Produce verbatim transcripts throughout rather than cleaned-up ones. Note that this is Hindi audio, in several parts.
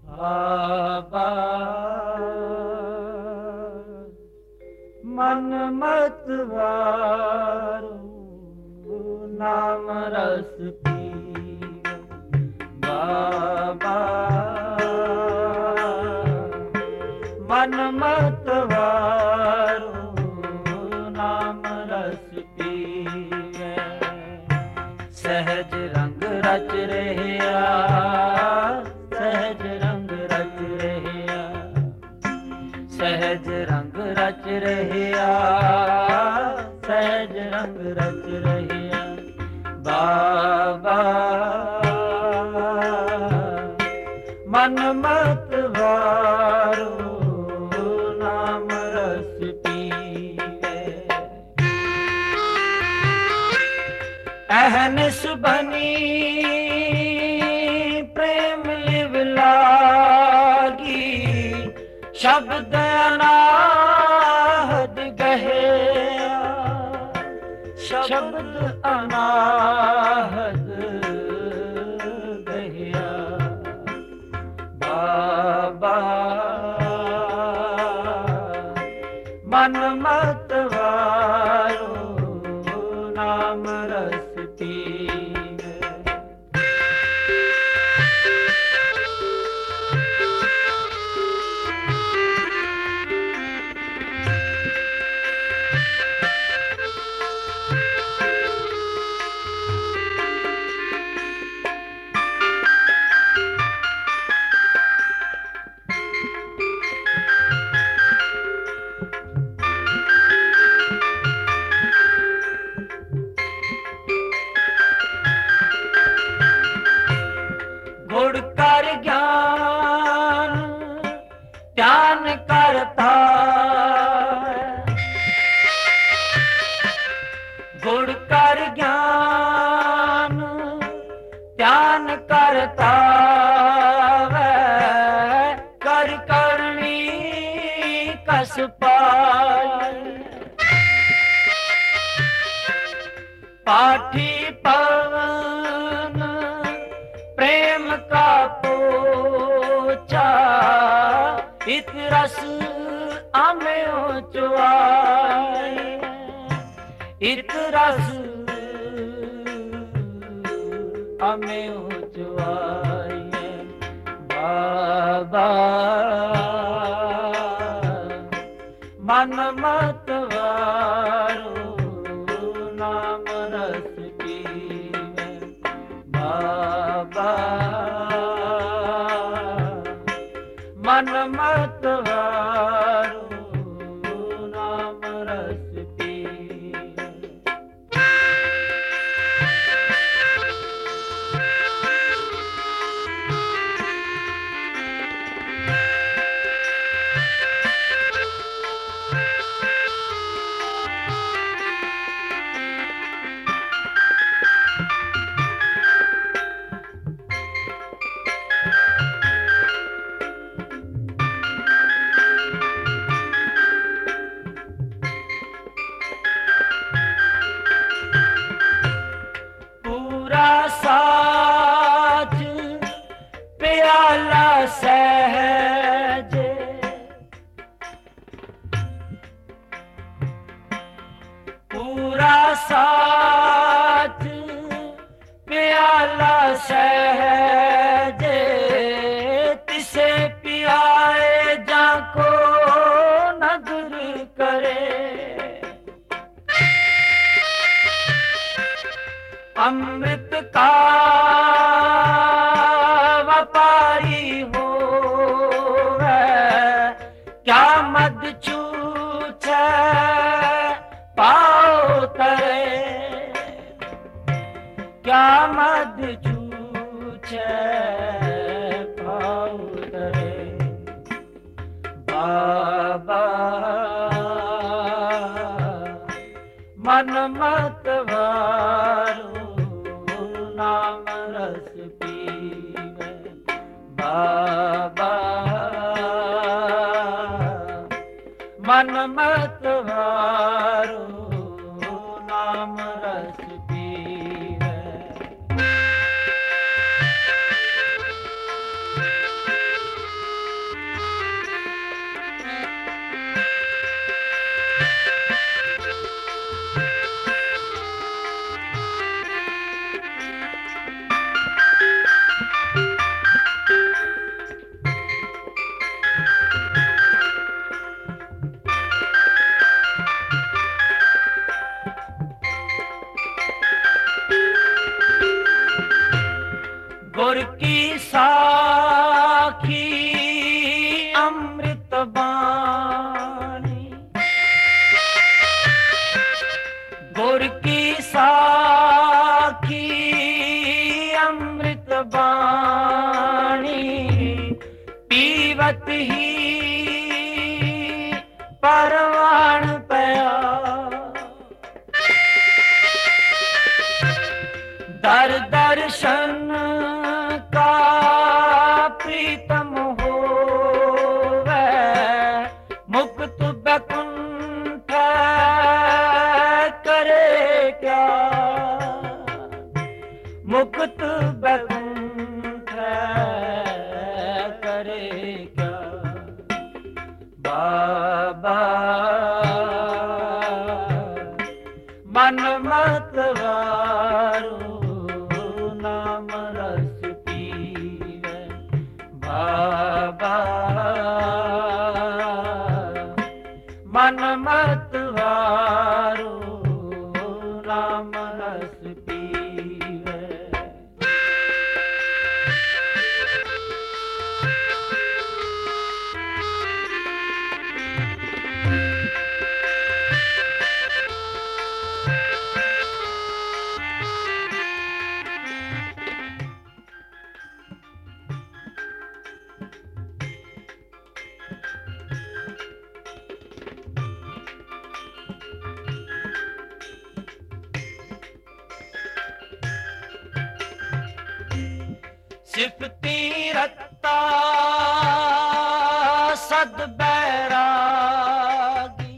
बाबा मन मत वारो नाम रस पीवे बाबा मन मत वारो नाम रस पीवे सहज रंग रच रहिया सहज रंग रच रहिया सहज रंग रच रहिया सहज रंग रच रहिया बाबा मन मत वारो नाम रस पीवे अहनिस बनी प्रेम लिव लागी शब्द अनाहद गहिया शब्द अनाहद गहिया बाबा मन मत वारो नाम रस पीवे गुड़ कर ज्ञान ध्यान करता गुड़ कर ज्ञान ध्यान करता कर करनी कस पाए पाठी पवन प्रेम का पोचा इत रस आमे चुआए इत रस आमे चुआए बाबा मन मत वारो नाम रस पीवे बाबा मन मत वारो नाम रस पीवे साज प्याला सहज पूरा साज प्याला सहज तिसे पियाए जाको नजर करे अमृत का व्यापारी हो क्या मद छूछ पाओ तरे क्या मद छूछ पाओ तरे बाबा मन मत वारो नाम रस पीवे बाबा मन मत वारो नाम रस पीवे की साखी अमृत बाणी, गुर की साखी अमृत बाणी, पीवत ही परवान पया। दर दर्शन का प्रीतम होवे, मुक्त बैकुंठ करे क्या, मुक्त बैकुंठ करे क्या। बाबा मन मत वारो नाम रस पीवे। बाबा मन मत वारो नाम रस पीवे। सिफती रत्ता सद बैरागी,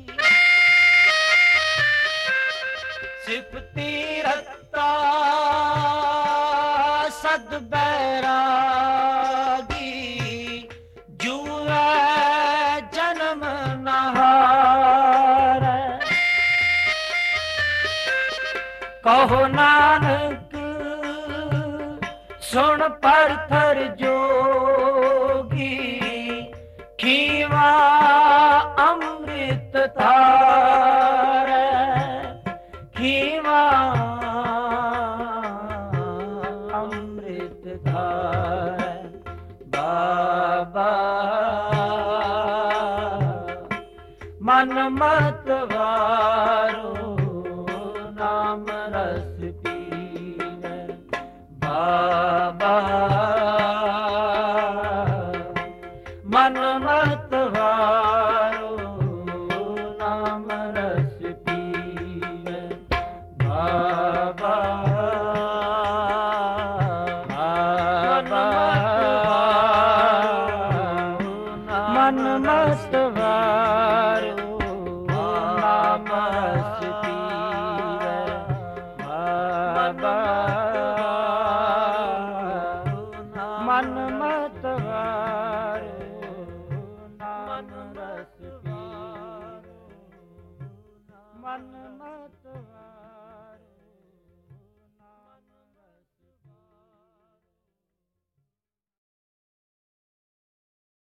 सिफती रत्ता सद बैरागी, जुए जन्म नहार। कहो नानक सुन परथर जोगी, खीवा अमृत धार, खीवा अमृत धार। बाबा मन मत वारो नाम रस पीवे। बाबा मन मत वारो नाम रस पीवे। बाबा मन मत वारो नाम रस पीवे। बाबा मन मत वारो नाम रस पीवे। मन मत